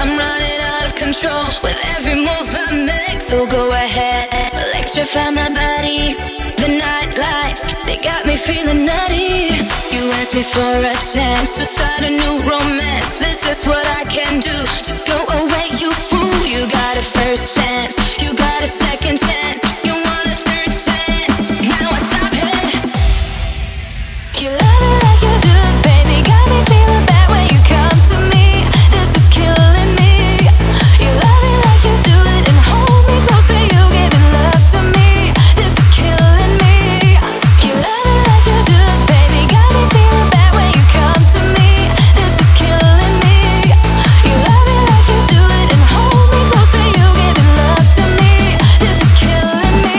I'm running out of control with every move I make. So go ahead, electrify my body. The night lights, they got me feeling nutty. You asked me for a chance to start a new romance. This is what I can do. Just go away, you fool. You got a first chance, you got a second chance, you want a third chance. Now I stop it. You love it like you do, baby. Got me feeling bad when you come to me. This is killing me. You love it like you do it and hold me close to you, giving love to me. This is killing me. You love it like you do, baby. Got me feeling bad when you come to me. This is killing me. You love it like you do it and hold me close to you, giving love to me. This is killing me.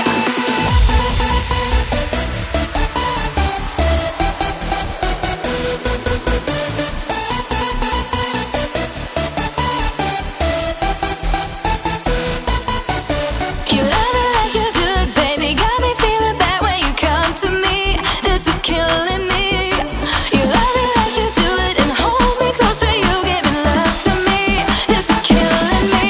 You love it like you do it, baby. Got me feeling bad when you come to me. This is killing me. You love it like you do it and hold me close to you, giving love to me. This is killing me.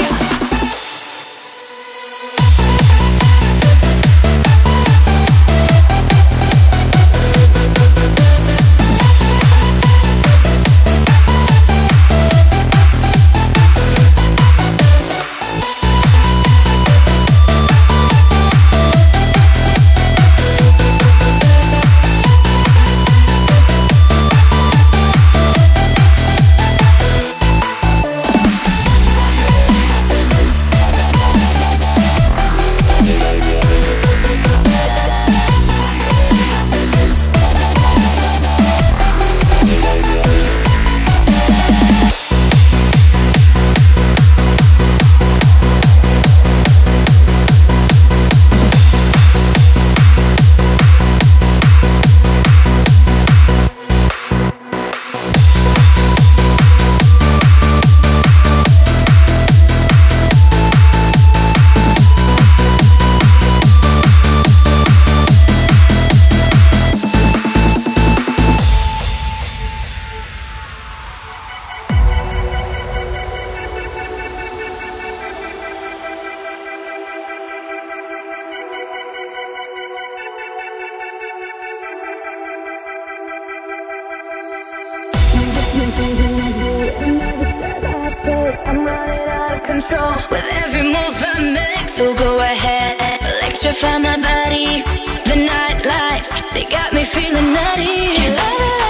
I'm running out of control with every move I make. So go ahead, electrify my body. The night lights, they got me feeling nutty. You love it